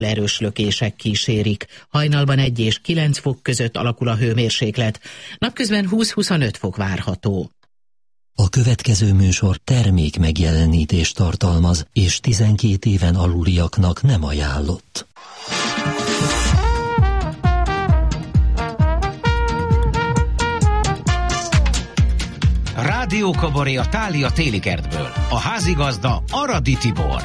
erős lökések kísérik. Hajnalban 1 és 9 fok között alakul a hőmérséklet. Napközben 20-25 fok várható. A következő műsor termék megjelenítést tartalmaz, és 12 éven aluliaknak nem ajánlott. Rádiókabaré a Thália Télikertből. A házigazda Aradi Tibor.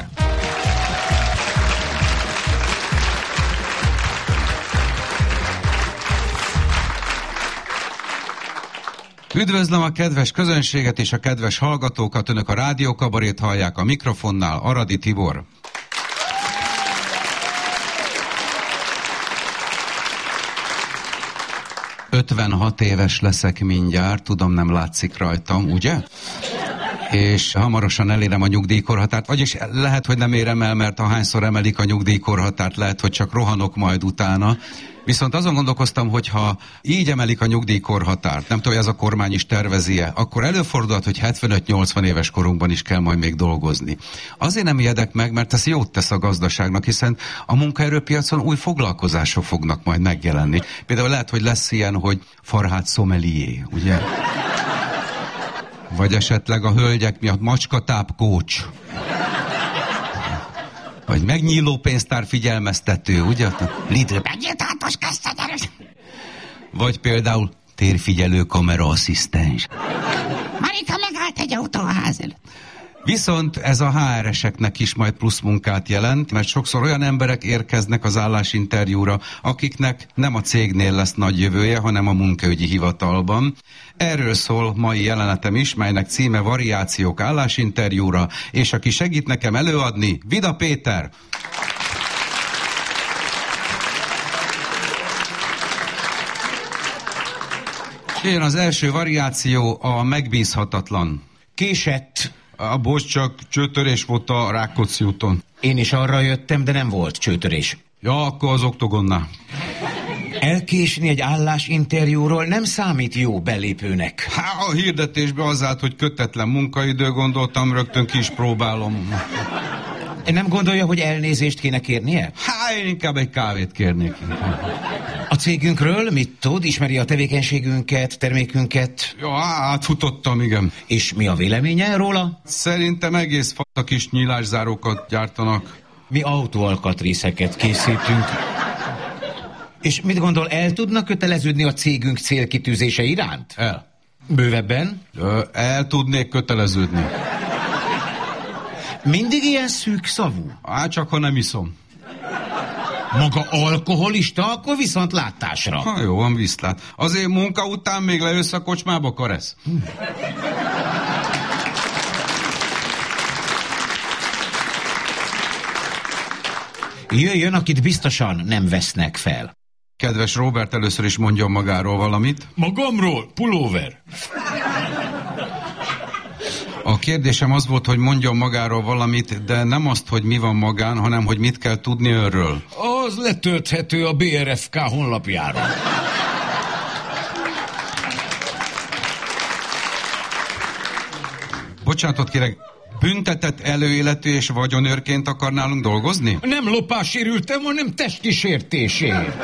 Üdvözlöm a kedves közönséget és a kedves hallgatókat, önök a Rádiókabarét hallják, a mikrofonnál Aradi Tibor. ...56 éves leszek mindjárt, tudom, nem látszik rajtam, ugye? És hamarosan elérem a nyugdíjkorhatárt, vagyis lehet, hogy nem érem el, mert ahányszor emelik a nyugdíjkorhatárt, lehet, hogy csak rohanok majd utána. Viszont azon gondolkoztam, hogy ha így emelik a nyugdíjkorhatárt, nem tudom, hogy ez a kormány is tervezi-e, akkor előfordulhat, hogy 75-80 éves korunkban is kell majd még dolgozni. Azért nem ijedek meg, mert ez jót tesz a gazdaságnak, hiszen a munkaerőpiacon új foglalkozások fognak majd megjelenni. Például lehet, hogy lesz ilyen, hogy Farhad Sommelier, ugye? Vagy esetleg a hölgyek miatt macskatáp coach. Vagy megnyíló pénztár figyelmeztető, ugye? Lidl, megnyiltátos kesztenyeres. Vagy például térfigyelő kamera asszisztens. Marika, megállt egy autó a ház előtt. Viszont ez a HR-eseknek is majd plusz munkát jelent, mert sokszor olyan emberek érkeznek az állásinterjúra, akiknek nem a cégnél lesz nagy jövője, hanem a munkaügyi hivatalban. Erről szól mai jelenetem is, melynek címe Variációk állásinterjúra, és aki segít nekem előadni, Vida Péter. Jön az első variáció, a megbízhatatlan. Késett. Bocs, csak csőtörés volt a Rákóczi úton. Én is arra jöttem, de nem volt csőtörés. Ja, akkor az Oktogonnál. Elkésni egy állásinterjúról nem számít jó belépőnek. A hirdetésbe az állt, hogy kötetlen munkaidő, gondoltam, rögtön ki is próbálom. Nem gondolja, hogy elnézést kéne kérnie? Én inkább egy kávét kérnék. A cégünkről mit tud? Ismeri a tevékenységünket, termékünket? Ja, átfutottam, igen. És mi a véleménye róla? Szerintem egész a kis nyílászárókat gyártanak. Mi autóalkatrészeket készítünk. És mit gondol, el tudna köteleződni a cégünk célkitűzése iránt? El. Bővebben? El tudnék köteleződni. Mindig ilyen szűk szavú? Csak ha nem iszom. Maga alkoholista, akkor viszont látásra. Jó, van, viszlát. Azért munka után még lejössz a kocsmába, Karesz? Jöjjön, akit biztosan nem vesznek fel. Kedves Robert, először is mondjon magáról valamit. Magamról? Pulóver. A kérdésem az volt, hogy mondjon magáról valamit, de nem azt, hogy mi van magán, hanem hogy mit kell tudni önről. Az letölthető a BRFK honlapjára. Bocsánatot kérek, büntetett előéletű és vagyonőrként akar nálunk dolgozni? Nem lopásérültem, hanem testi sértésért.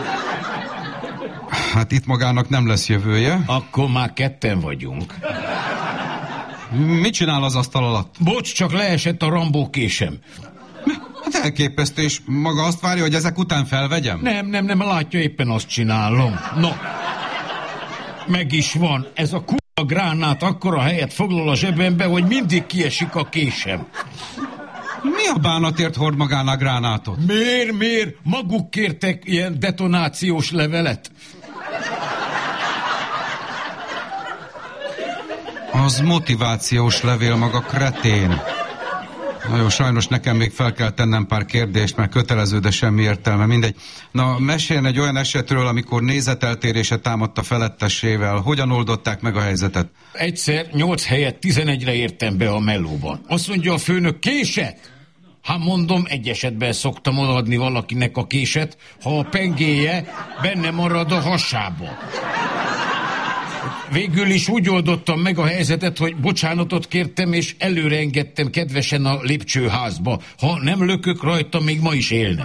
Hát itt magának nem lesz jövője. Akkor már ketten vagyunk. Mit csinál az asztal alatt? Bocs, csak leesett a Rambó késem. Hát elképesztő, és maga azt várja, hogy ezek után felvegyem? Nem, látja, éppen azt csinálom. No, meg is van. Ez a a gránát akkora helyet foglal a zsebembe, hogy mindig kiesik a késem. Mi a bánatért hord magán a gránátot? Miért? Maguk kértek ilyen detonációs levelet. Az motivációs levél, maga kretén. Na jó, sajnos nekem még fel kell tennem pár kérdést, mert kötelező, de semmi értelme, mindegy. Na, meséljen egy olyan esetről, amikor nézeteltérése támadt a felettessével. Hogyan oldották meg a helyzetet? Egyszer 8 helyett 11-re értem be a melóban. Azt mondja a főnök, késett? Hát mondom, egy esetben szoktam odaadni valakinek a késet, ha a pengéje benne marad a hasába. Végül is úgy oldottam meg a helyzetet, hogy bocsánatot kértem, és előre engedtem kedvesen a lépcsőházba. Ha nem lökök rajta, még ma is élne.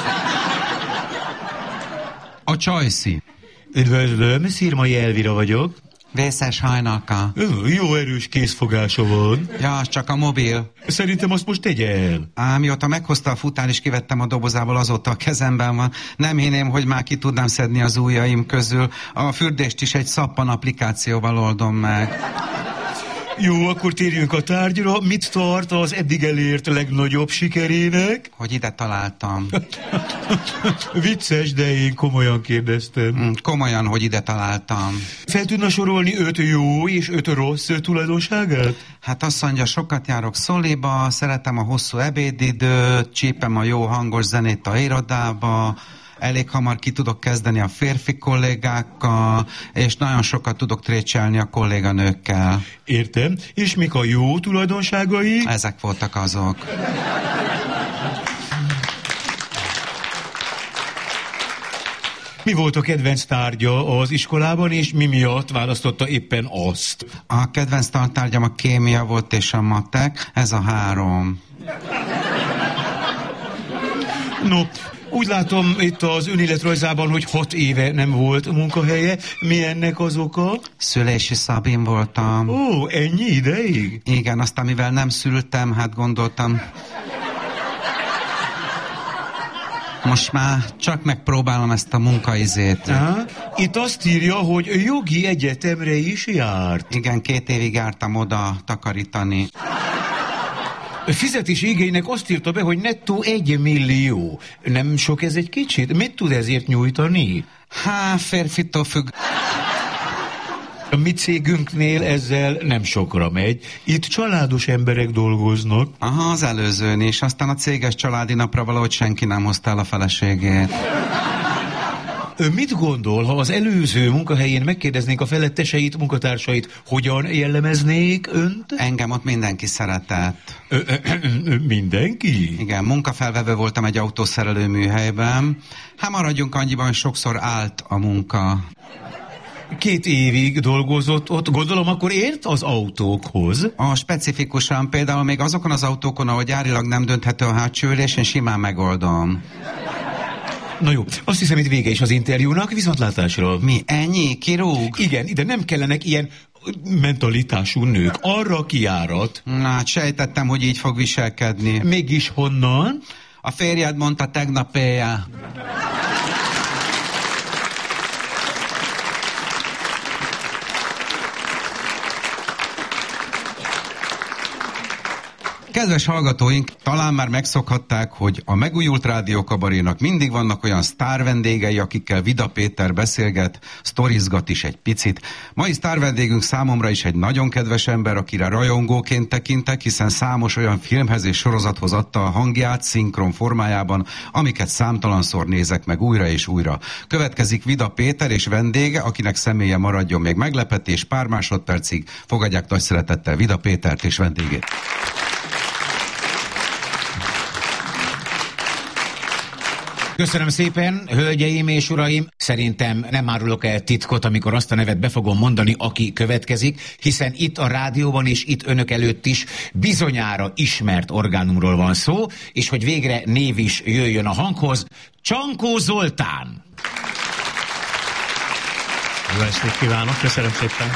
A Csajci. Üdvözlöm, Szirmai Elvira vagyok. Vészes hajnalka. Jó erős kézfogása van. Ja, az csak a mobil. Szerintem azt most tegye el. Mióta meghozta a futár és kivettem a dobozából, azóta a kezemben van. Nem hinném, hogy már ki tudnám szedni az ujjaim közül. A fürdést is egy szappan applikációval oldom meg. Jó, akkor térjünk a tárgyra. Mit tart az eddig elért legnagyobb sikerének? Hogy ide találtam. Vicces, de én komolyan kérdeztem. Komolyan, hogy ide találtam. Fel tudna sorolni 5 jó és 5 rossz tulajdonságát? Hát azt mondja, sokat járok szoliba, szeretem a hosszú ebédidőt, csípem a jó hangos zenét a irodába, elég hamar ki tudok kezdeni a férfi kollégákkal, és nagyon sokat tudok trécselni a kolléganőkkel. Értem. És mik a jó tulajdonságai? Ezek voltak azok. Mi volt a kedvenc tárgya az iskolában, és mi miatt választotta éppen azt? A kedvenc tantárgyam a kémia volt és a matek, ez a 3. No, úgy látom itt az önéletrajzában, hogy 6 éve nem volt munkahelye. Mi ennek az oka? Szülési szabin voltam. Ó, ennyi ideig? Igen, aztán mivel nem szültem, hát gondoltam... Most már csak megpróbálom ezt a munkaizét. Itt azt írja, hogy jogi egyetemre is járt. Igen, 2 évig jártam oda takarítani. Fizetés igénynek azt írta be, hogy nettó 1 millió. Nem sok ez egy kicsit? Mit tud ezért nyújtani? Férfitől függ. A mi cégünknél ezzel nem sokra megy. Itt családos emberek dolgoznak. Aha, az előzőn is. Aztán a céges családi napra valahogy senki nem hozta el a feleségét. Ön mit gondol, ha az előző munkahelyén megkérdeznénk a feletteseit, munkatársait, hogyan jellemeznék önt? Engem ott mindenki szeretett. Mindenki? Igen, munkafelvevő voltam egy autószerelő műhelyben. Maradjunk annyiban, hogy sokszor állt a munka. 2 évig dolgozott ott, gondolom akkor ért az autókhoz? Specifikusan például még azokon az autókon, ahol gyárilag nem dönthető a hátsó ülés, én simán megoldom. Na jó, azt hiszem itt vége is az interjúnak, viszontlátásra. Mi? Ennyi? Kirúg? Igen, ide nem kellenek ilyen mentalitású nők. Arra kijárat. Hát sejtettem, hogy így fog viselkedni. Mégis honnan? A férjed mondta tegnap éjjel. Kedves hallgatóink, talán már megszokhatták, hogy a megújult rádiókabarénak mindig vannak olyan sztár vendégei, akikkel Vida Péter beszélget, sztorizgat is egy picit. Mai sztár vendégünk számomra is egy nagyon kedves ember, akire rajongóként tekintek, hiszen számos olyan filmhez és sorozathoz adta a hangját szinkron formájában, amiket számtalanszor nézek meg újra és újra. Következik Vida Péter és vendége, akinek személye maradjon még meglepetés, pár másodpercig fogadják nagy szeretettel Vida Pétert és vendégét. Köszönöm szépen, hölgyeim és uraim. Szerintem nem árulok el titkot, amikor azt a nevet be fogom mondani, aki következik, hiszen itt a rádióban és itt önök előtt is bizonyára ismert orgánumról van szó, és hogy végre név is jöjjön a hanghoz. Csankó Zoltán! Jó estét kívánok, köszönöm szépen!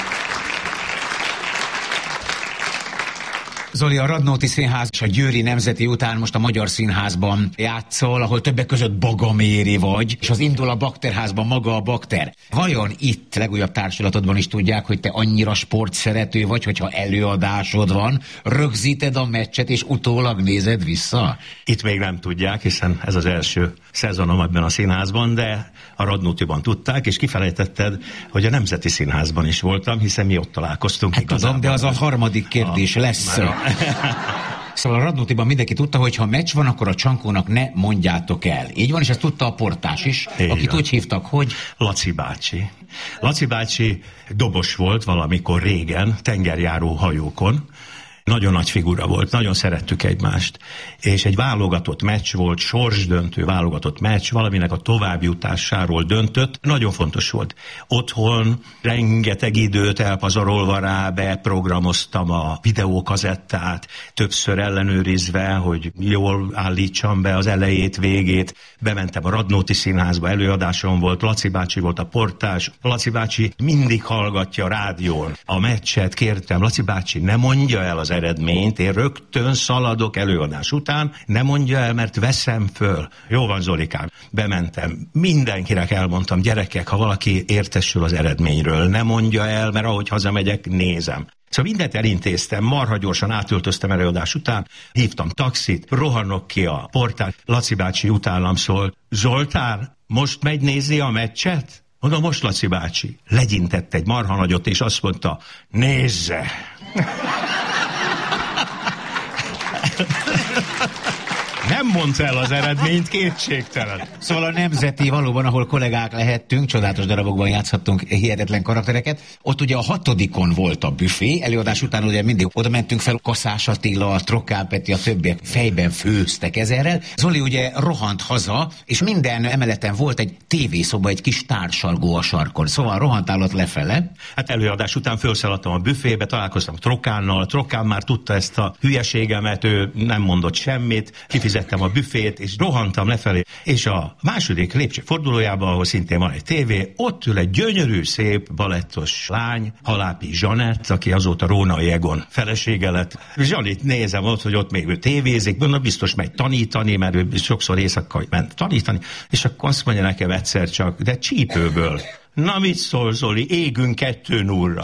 Zoli, a Radnóti Színház és a Győri Nemzeti után most a Magyar Színházban játszol, ahol többek között Bagaméri vagy, és az indul a Bakterházban maga a Bakter. Vajon itt legújabb társulatodban is tudják, hogy te annyira sportszerető vagy, hogyha előadásod van, rögzíted a meccset és utólag nézed vissza? Itt még nem tudják, hiszen ez az első szezonom ebben a színházban, de a Radnótiban tudták, és kifelejtetted, hogy a Nemzeti Színházban is voltam, hiszen mi ott találkoztunk. Hát tudom, de az a harmadik kérdés lesz. Szóval a Radnótiban mindenki tudta, hogy ha meccs van, akkor a Csankónak ne mondjátok el. Így van, és ezt tudta a portás is, akit úgy hívtak, hogy... Laci bácsi. Laci bácsi dobos volt valamikor régen, tengerjáró hajókon. nagyon nagy figura volt, nagyon szerettük egymást. És egy válogatott meccs volt, sorsdöntő válogatott meccs, valaminek a továbbjutásáról döntött, nagyon fontos volt. Otthon rengeteg időt elpazarolva rá, beprogramoztam a videókazettát, többször ellenőrizve, hogy jól állítsam be az elejét, végét. Bementem a Radnóti Színházba, előadásom volt, Laci bácsi volt a portás. Laci bácsi mindig hallgatja a rádión a meccset, kértem, Laci bácsi, ne mondja el az eredményt, én rögtön szaladok előadás után, ne mondja el, mert veszem föl. Jó van, Zolikám. Bementem, mindenkinek elmondtam, gyerekek, ha valaki értesül az eredményről, ne mondja el, mert ahogy hazamegyek, nézem. Szóval mindent elintéztem, marha gyorsan átöltöztem előadás után, hívtam taxit, rohanok ki a portál, Laci bácsi utánam szól, Zoltán, most megy nézni a meccset? Mondom, most Laci bácsi. Legyintett egy marha nagyot, és azt mondta, nézze! Nem mondta el az eredményt, kétségtelen. Szóval a Nemzeti valóban, ahol kollégák lehettünk, csodálatos darabokban játszhattunk hihetetlen karaktereket. Ott ugye a 6. volt a büfé, előadás után ugye mindig oda mentünk fel, Kaszás Attila, Trokán Peti, a többiek fejben főztek ezerrel. Zoli ugye rohant haza, és minden emeleten volt egy tévészoba, egy kis társalgó a sarkon. Szóval rohantál ott lefele. Hát előadás után felszaladtam a büfébe, találkoztam Trokánnal, Trokán már tudta ezt a hülyeségemet, ő nem mondott semmit, kifizettem a büfét, és rohantam lefelé. És a második lépcső fordulójában, ahol szintén van egy tévé, ott ül egy gyönyörű, szép balettos lány, Halápi Zsanett, aki azóta Rónai Egon felesége lett. Zsanit nézem ott, hogy ott még ő tévézik, mondom, biztos megy tanítani, mert ő sokszor éjszaka ment tanítani, és akkor azt mondja nekem egyszer csak, de csípőből. Na mit szól, Zoli, égünk 2-0-ra.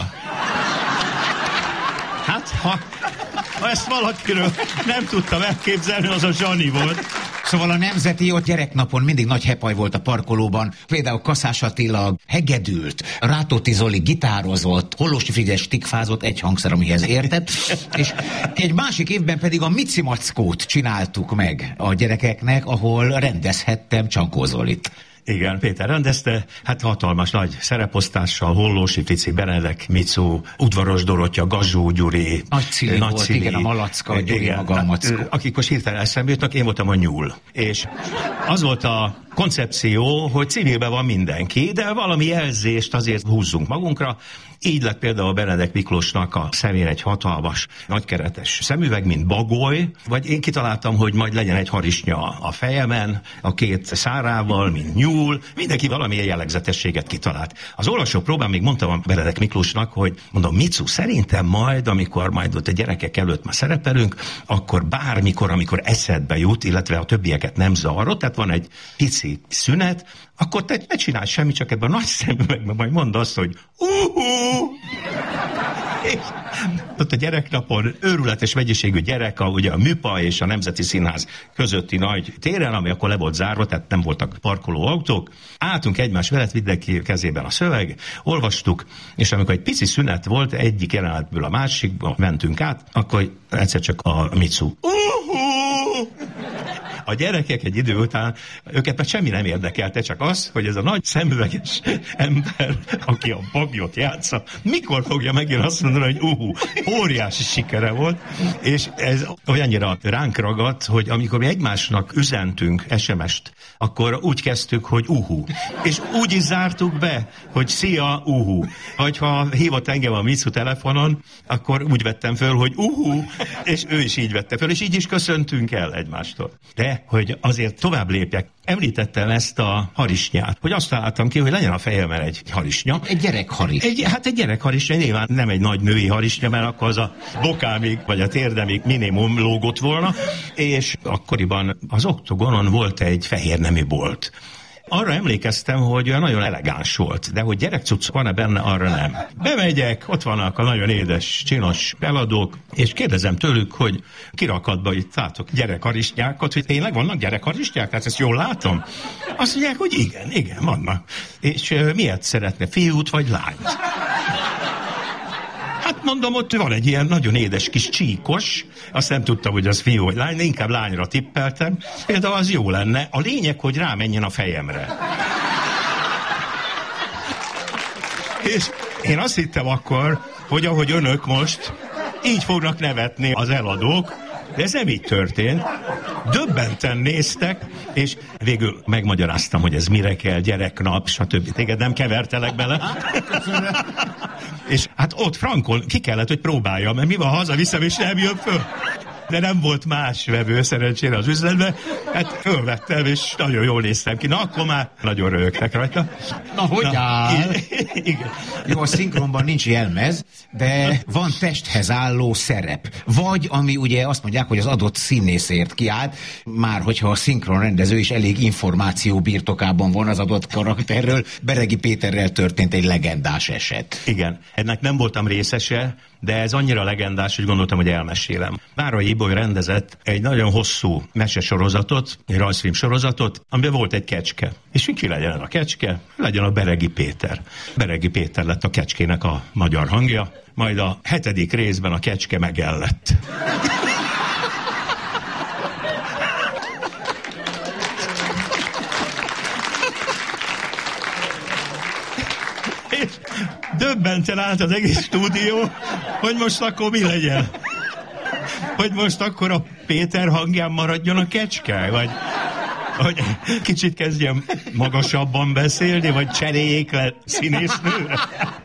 Hát, ha ezt valakiről nem tudtam elképzelni, az a Zsani volt. Szóval a Nemzeti ott gyereknapon mindig nagy hepaj volt a parkolóban. Például Kaszás Attila hegedült, Rátóti Zoli gitározott, Hollósi Frigyes tikfázott, egy hangszer, amihez értett. És egy másik évben pedig a Mici Mackót csináltuk meg a gyerekeknek, ahol rendezhettem Csankó Zolit. Igen, Péter rendezte, hát hatalmas nagy szereposztással, Hollósi Fici, Benedek Micu, Udvaros Dorottya, Gazsó Gyuri, Nagy Cili volt, igen, a Malacka, a Gyuri, maga a Mackó. Akik most hirtelen eszembe jutnak, én voltam a nyúl. És az volt a koncepció, hogy civilben van mindenki, de valami jelzést azért húzzunk magunkra. Így lett például Benedek Miklósnak a szemén egy hatalmas, nagykeretes szemüveg, mint bagoly, vagy én kitaláltam, hogy majd legyen egy harisnya a fejemen, a 2 szárával, mint nyúl, mindenki valamilyen jellegzetességet kitalált. Az olvasó próbán még mondtam a Benedek Miklósnak, hogy mondom, Micu, szerintem majd, amikor majd ott a gyerekek előtt már szerepelünk, akkor bármikor, amikor eszedbe jut, illetve a többieket nem zavarod, tehát van egy pici szünet, akkor te ne csinálj semmit, csak ebben a nagy szemüvegben majd mondd azt, hogy És ott a gyereknapon őrületes mennyiségű gyerek, ugye a Műpa és a Nemzeti Színház közötti nagy téren, ami akkor le volt zárva, tehát nem voltak parkolóautók. Álltunk egymás mellett, mindenki kezében a szöveg, olvastuk, és amikor egy pici szünet volt, egyik jelenetből a másikba mentünk át, akkor egyszer csak a Micu. A gyerekek egy idő után, őket már semmi nem érdekelte, csak az, hogy ez a nagy szemüveges ember, aki a bagyot játsza, mikor fogja megint azt mondani, hogy óriási sikere volt, és ez olyannyira ránk ragadt, hogy amikor mi egymásnak üzentünk SMS-t, akkor úgy kezdtük, hogy és úgy is zártuk be, hogy szia, Vagy ha hívott engem a Micu telefonon, akkor úgy vettem föl, hogy és ő is így vette föl, és így is köszöntünk el egymástól. De hogy azért tovább lépjek, említettem ezt a harisnyát, hogy azt találtam ki, hogy legyen a fejemben egy harisnya. Egy gyerekharis. Egy gyerekharisnya, nyilván nem egy nagy női harisnya, mert akkor az a bokámig, vagy a térdemig minimum lógott volna, és akkoriban az Oktogonon volt egy fehérnemű bolt. Arra emlékeztem, hogy olyan nagyon elegáns volt, de hogy gyerekcucc van-e benne, arra nem. Bemegyek, ott vannak a nagyon édes, csinos eladók, és kérdezem tőlük, hogy kirakatba itt látok gyerekharisnyákat, hogy tényleg vannak gyerekharisnyák, tehát ezt jól látom? Azt mondják, hogy igen, vannak. És miért szeretne, fiút vagy lányt? Hát mondom, ott van egy ilyen nagyon édes kis csíkos, azt nem tudtam, hogy az fiú vagy lány, de inkább lányra tippeltem, például az jó lenne. A lényeg, hogy rámenjen a fejemre. És én azt hittem akkor, hogy ahogy önök most, így fognak nevetni az eladók, de ez nem így történt. Döbbenten néztek, és végül megmagyaráztam, hogy ez mire kell, gyereknap, stb. Téged nem kevertelek bele. És hát ott frankon ki kellett, hogy próbáljam, mert mi van, hazaviszem, és nem jön föl. De nem volt más vevő szerencsére az üzletben, hát fölvettem, és nagyon jól néztem ki. Na, akkor már nagyon röhögtek rajta. Na, hogy áll? Igen. Jó, a szinkronban nincs jelmez, de van testhez álló szerep. Vagy, ami ugye azt mondják, hogy az adott színészért kiállt, már hogyha a szinkron rendező is elég információ birtokában van az adott karakterről, Beregi Péterrel történt egy legendás eset. Igen, ennek nem voltam részese, de ez annyira legendás, hogy gondoltam, hogy elmesélem. Nárai Iboly rendezett egy nagyon hosszú mesesorozatot, egy rajzfilm sorozatot, amiben volt egy kecske. És ki legyen a kecske? Legyen a Beregi Péter. Beregi Péter lett a kecskének a magyar hangja, majd a 7. részben a kecske megellett. És döbbenten állt az egész stúdió, hogy most akkor mi legyen? Hogy most akkor a Péter hangján maradjon a kecske? Vagy hogy kicsit kezdjem magasabban beszélni, vagy cseréljék le színésznőre?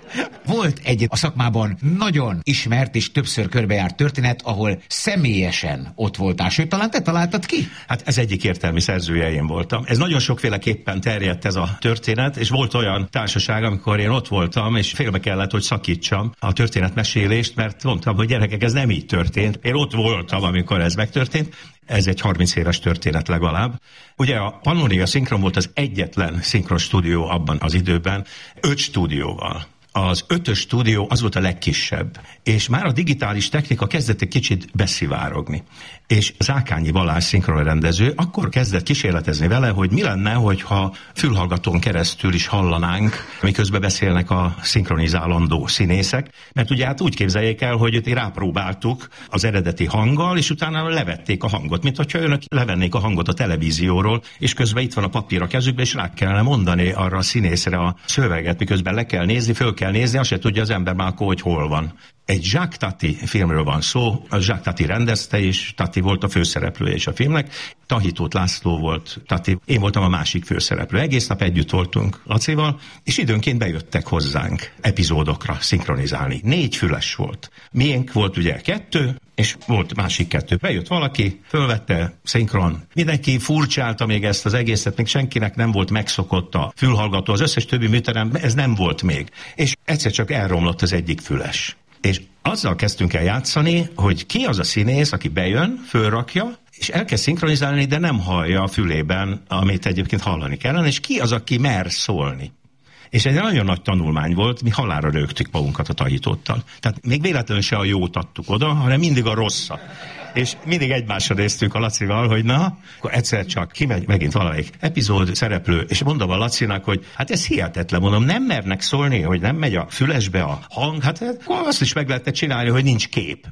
Volt egy a szakmában nagyon ismert és többször körbejárt történet, ahol személyesen ott voltál. Sőt, talán te találtad ki? Hát ez egyik értelmi szerzője én voltam. Ez nagyon sokféleképpen terjedt ez a történet, és volt olyan társaság, amikor én ott voltam, és félbe kellett, hogy szakítsam a történetmesélést, mert mondtam, hogy gyerekek, ez nem így történt. Én ott voltam, amikor ez megtörtént. Ez egy 30 éves történet legalább. Ugye a Pannonia Szinkron volt az egyetlen szinkron stúdió abban az időben, 5 stúdióval. Az 5. stúdió az volt a legkisebb, és már a digitális technika kezdett egy kicsit beszivárogni. És Zákányi Balázs szinkronrendező akkor kezdett kísérletezni vele, hogy mi lenne, hogyha fülhallgatón keresztül is hallanánk, miközben beszélnek a szinkronizálandó színészek, mert ugye hát úgy képzeljék el, hogy rápróbáltuk az eredeti hanggal, és utána levették a hangot, mint hogyha önök levennék a hangot a televízióról, és közben itt van a papír a kezükben, és rá kellene mondani arra a színészre a szöveget, miközben le kell nézni, föl kell nézni, azt se tudja az ember már akkor, hogy hol van. Egy Jacques Tati filmről van szó, a Jacques Tati rendezte, és Tati volt a főszereplője is a filmnek. Tahitót László volt Tati, én voltam a másik főszereplő. Egész nap együtt voltunk Lacival, és időnként bejöttek hozzánk epizódokra szinkronizálni. 4 füles volt. Miénk volt ugye 2, és volt másik 2. Bejött valaki, fölvette, szinkron. Mindenki furcsálta még ezt az egészet, még senkinek nem volt megszokott a fülhallgató. Az összes többi műteremben ez nem volt még. És egyszer csak elromlott az egyik füles. És azzal kezdtünk el játszani, hogy ki az a színész, aki bejön, fölrakja, és elkezd szinkronizálni, de nem hallja a fülében, amit egyébként hallani kellene, és ki az, aki mer szólni. És egy nagyon nagy tanulmány volt, mi halálra rögtük magunkat a Tahitóttal. Tehát még véletlenül se a jót adtuk oda, hanem mindig a rosszat. És mindig egymásra néztünk a Lacival, hogy na, akkor egyszer csak kimegy megint valamelyik epizód szereplő, és mondom a Lacinak, hogy hát ez hihetetlen, mondom, nem mernek szólni, hogy nem megy a fülesbe a hang, hát akkor azt is meg lehetne csinálni, hogy nincs kép.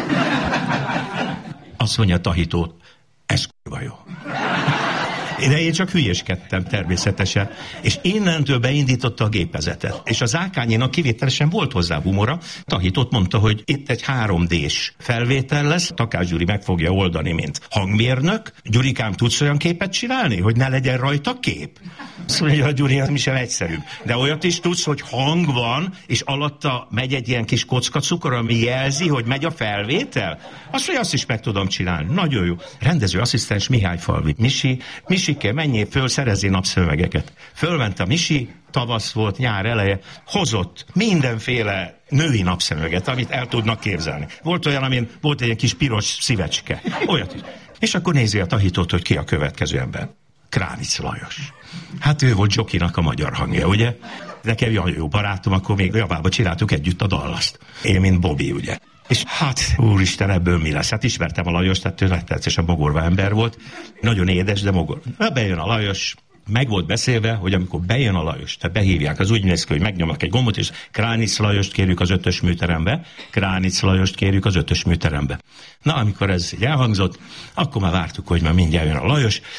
Azt mondja a Tahitó, ez k***va jó. De én csak hülyéskedtem természetesen. És innentől beindította a gépezetet. És az Zákányinak kivételesen volt hozzá humora. Tahitót mondta, hogy itt egy 3D-s felvétel lesz, Takács Gyuri meg fogja oldani, mint hangmérnök. Gyurikám, tudsz olyan képet csinálni, hogy ne legyen rajta kép? Azt mondja, a Gyuri, ez mi sem egyszerűbb. De olyat is tudsz, hogy hang van, és alatta megy egy ilyen kis kocka cukor, ami jelzi, hogy megy a felvétel? Azt mondja, azt is meg tudom csinálni. Nagyon jó. Rendező asszisztens Mihály Falvi. Misike, menjél föl, szerezzél napszövegeket. Fölment a Misi, tavasz volt, nyár eleje, hozott mindenféle női napszöveget, amit el tudnak képzelni. Volt olyan, amin volt egy kis piros szívecske. Olyat is. És akkor nézi a Tahitót, hogy ki a következő ember. Kránic Lajos. Hát ő volt Zsokinak a magyar hangja, ugye? Nekem jó barátom, akkor még Javába csináltuk együtt a Dallast. Én, mint Bobby, ugye? És hát, úristen, ebből mi lesz? Hát ismertem a Lajost, tehát ő legtetszésebb mogorva ember volt. Nagyon édes, de mogor. Bejön a Lajos, meg volt beszélve, hogy amikor bejön a Lajos, tehát behívják, az úgy néz ki, hogy megnyomnak egy gombot, és Kránic Lajost kérjük az 5-ös műterembe, Kránic Lajost kérjük az 5-ös műterembe. Na, amikor ez elhangzott, akkor már vártuk, hogy már mindjárt jön a Lajos.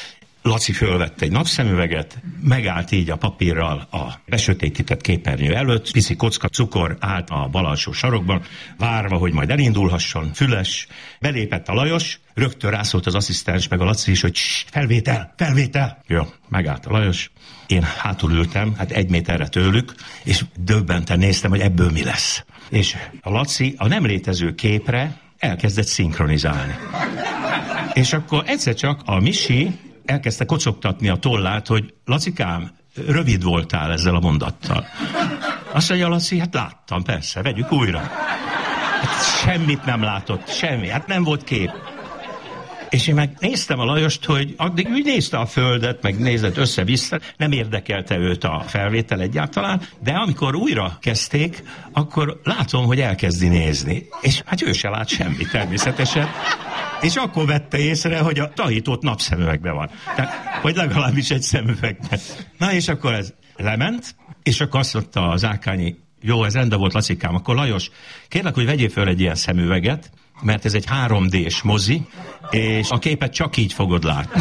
Laci fölvette egy napszemüveget, megállt így a papírral a besötétített képernyő előtt, pici kocka cukor állt a bal alsó sarokban, várva, hogy majd elindulhasson, füles. Belépett a Lajos, rögtön rászólt az asszisztens meg a Laci is, hogy felvétel, felvétel. Jó, megállt a Lajos. Én hátul ültem, hát 1 méterre tőlük, és döbbenten néztem, hogy ebből mi lesz. És a Laci a nem létező képre elkezdett szinkronizálni. És akkor egyszer csak a Misi elkezdte kocogtatni a tollát, hogy Lacikám, rövid voltál ezzel a mondattal. Azt mondja Laci, hát láttam, persze, vegyük újra. Hát semmit nem látott, semmi, hát nem volt kép. És én meg néztem a Lajost, hogy addig úgy nézte a földet, meg nézett össze-vissza, nem érdekelte őt a felvétel egyáltalán, de amikor újra kezdték, akkor látom, hogy elkezdi nézni. És hát ő se lát semmit természetesen. És akkor vette észre, hogy a tanított napszemüvegben van. Tehát, vagy legalábbis egy szemüvegben. Na és akkor ez lement, és akkor azt mondta az Ákányi, jó, ez rendben volt, Lacikám, akkor Lajos, kérlek, hogy vegyél föl egy ilyen szemüveget, mert ez egy 3D-s mozi, és a képet csak így fogod látni.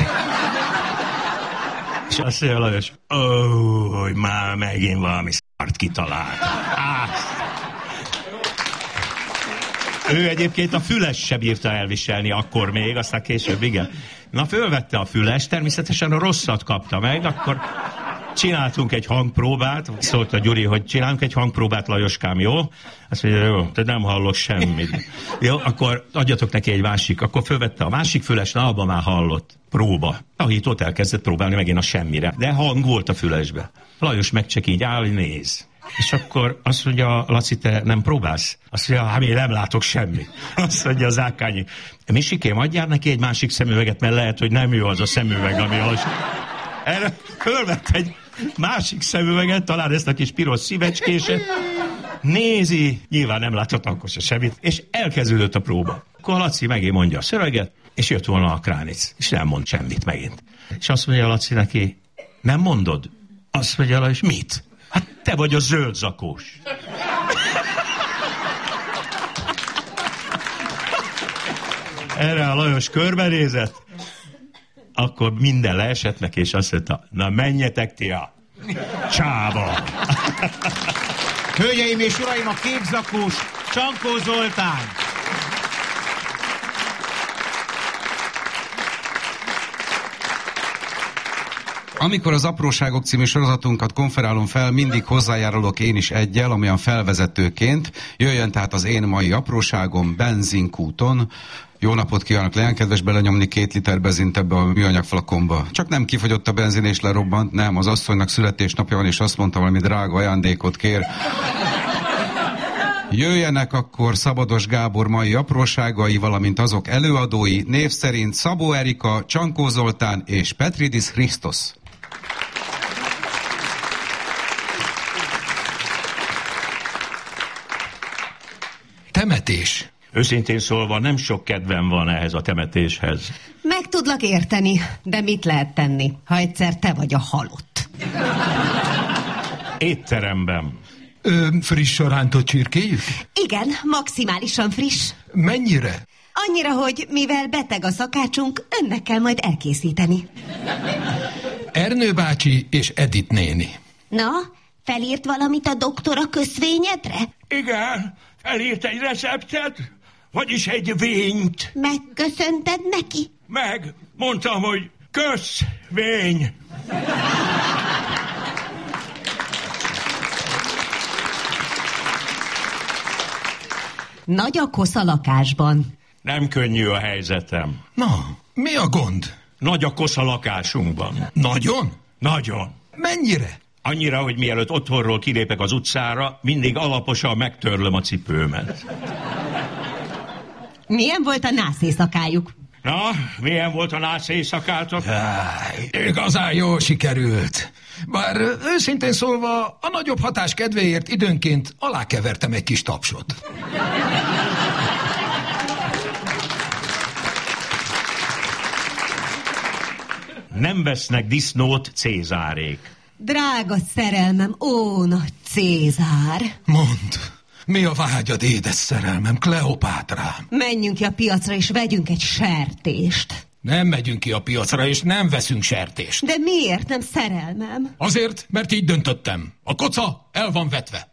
És azt mondja Lajos, hogy már megint valami szart kitalált. Ő egyébként a füles se bírta elviselni akkor még, aztán később igen. Na, fölvette a füles, természetesen a rosszat kapta meg, akkor csináltunk egy hangpróbát, szólt a Gyuri, hogy csinálunk egy hangpróbát, Lajoskám, jó? Azt mondja, jó, te nem hallok semmit. Jó, akkor adjatok neki egy másik. Akkor fölvette a másik füles, na, abban már hallott. Próba. Tanítót elkezdett próbálni megint a semmire. De hang volt a fülesbe. Lajos meg csak így áll, néz. És akkor azt mondja, Laci, te nem próbálsz? Azt mondja, hát én nem látok semmit. Azt mondja az Ákányi, Misikém, adjál neki egy másik szemüveget, mert lehet, hogy nem jó az a szemüveg, ami erre fölvett egy másik szemüveget, talán ezt a kis piros szívecskéset, nézi, nyilván nem látott akkor se semmit, és elkezdődött a próba. Akkor a Laci megint mondja a szöveget, és jött volna a Kránic, és nem mond semmit megint. És azt mondja a Laci neki, nem mondod? Azt mondja Lajos, mit? Hát te vagy a zöld zakós. Erre a Lajos körbenézett, akkor minden leesett neki, és azt mondta, na menjetek ti a csába. Hölgyeim és uraim, a kékzakós Csankó Zoltán. Amikor az Apróságok című sorozatunkat konferálom fel, mindig hozzájárulok én is egyel, amilyen felvezetőként. Jöjjön tehát az én mai apróságom benzinkúton. Jó napot kívánok, legyen kedves belenyomni 2 liter benzint ebbe a műanyag flakonba. Csak nem kifogyott a benzin és lerobbant, nem, az asszonynak születésnapja van, és azt mondta, valami drága ajándékot kér. Jöjjenek akkor Szabados Gábor mai apróságai, valamint azok előadói, név szerint Szabó Erika, Csankó Zoltán és Petridis Christos. Temetés. Őszintén szólva nem sok kedvem van ehhez a temetéshez. Meg tudlak érteni, de mit lehet tenni, ha egyszer te vagy a halott? Étteremben. Frissen rántott csirkéjük? Igen, maximálisan friss. Mennyire? Annyira, hogy mivel beteg a szakácsunk, önnek kell majd elkészíteni. Ernő bácsi és Edith néni. Na, felírt valamit a doktor a köszvényedre? Igen, felírt egy receptet, vagyis egy vényt. Megköszönted neki? Meg, mondtam, hogy köszvény. Nagy a kosz a lakásban. Nem könnyű a helyzetem. Na, mi a gond? Nagy a kosz a lakásunkban. Nagyon? Nagyon. Mennyire? Annyira, hogy mielőtt otthonról kilépek az utcára, mindig alaposan megtörlöm a cipőmet. Milyen volt a nász éjszakájuk? Na, milyen volt a nász éjszakátok? Igazán jól sikerült. Bár őszintén szólva, a nagyobb hatás kedvéért időnként alákevertem egy kis tapsot. Nem vesznek disznót Cézárék. Drága szerelmem, ó, nagy Cézár. Mondd, mi a vágyad, édes szerelmem, Kleopátrám? Menjünk ki a piacra és vegyünk egy sertést. Nem megyünk ki a piacra, és nem veszünk sertést. De miért nem szerelmem? Azért, mert így döntöttem. A koca el van vetve.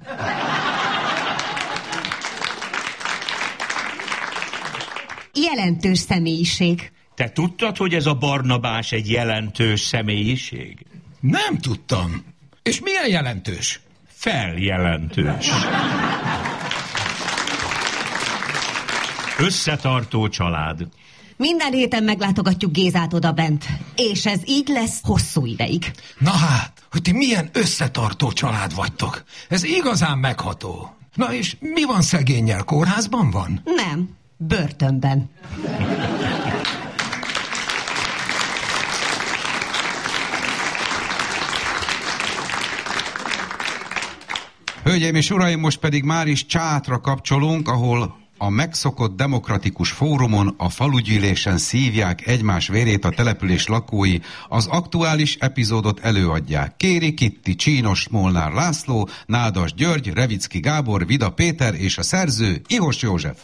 Jelentős személyiség. Te tudtad, hogy ez a Barnabás egy jelentős személyiség? Nem tudtam. És milyen jelentős? Feljelentős. Összetartó család. Minden héten meglátogatjuk Gézát odabent, és ez így lesz hosszú ideig. Na hát, hogy ti milyen összetartó család vagytok. Ez igazán megható. Na és mi van szegénnyel? Kórházban van? Nem, börtönben. Hölgyeim és uraim, most pedig már is Csátra kapcsolunk, ahol a megszokott demokratikus fórumon, a falugyűlésen szívják egymás vérét a település lakói, az aktuális epizódot előadják. Kéri Kitti, Csínos Molnár László, Nádas György, Revicki Gábor, Vida Péter és a szerző Ihos József.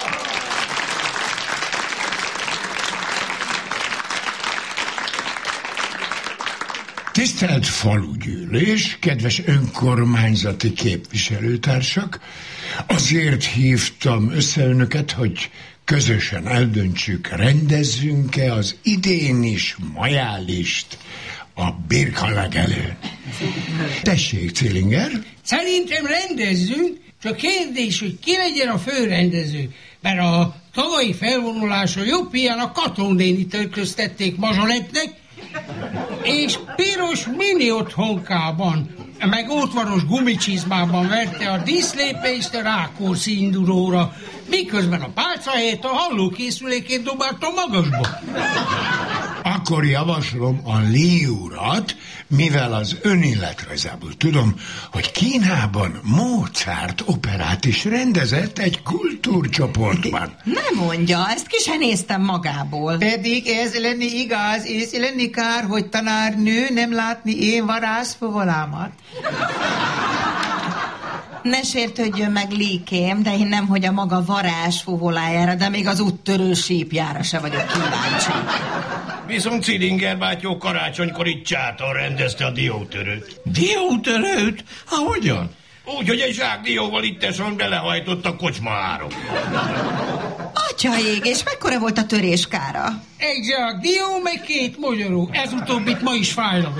Tisztelt falugyűlés, kedves önkormányzati képviselőtársak! Azért hívtam össze önöket, hogy közösen eldöntsük, rendezzünk-e az idén is majálist a Birkalag előtt. Tessék, Célinger! Szerintem rendezzünk, csak kérdés, hogy ki legyen a főrendező, mert a tavalyi felvonuláson jobb ilyen a Katondénit öltöztették mazsolettnek, és piros mini otthonkában, meg ótvaros gumicsizmában verte a díszlépést a Rákóczi induróra, miközben a pálca helyett a hallókészülékét dobálta magasba. Akkor javaslom a Lee urat, mivel az önéletrajzából tudom, hogy Kínában Mozart operát is rendezett egy kultúrcsoportban. Nem mondja, ezt ki sem néztem magából. Pedig ez lenni igaz, és lenni kár, hogy tanárnő nem látni én varázsfuvolámat. Ne sértődjön meg Líkém, de én nem, hogy a maga varázsfuvolájára, de még az úttörő sípjára se vagyok kíváncsi. Viszont Cilinger bátyó karácsonykor itt Csáton rendezte a diótörőt. Diótörőt? Hogyan? Úgy, hogy egy zsák dióval ittesen belehajtott a kocsmaáron. Atyaég, és mekkora volt a töréskára? Egy zsák dió, meg 2 magyaró. Ez utóbbit ma is fájlalom.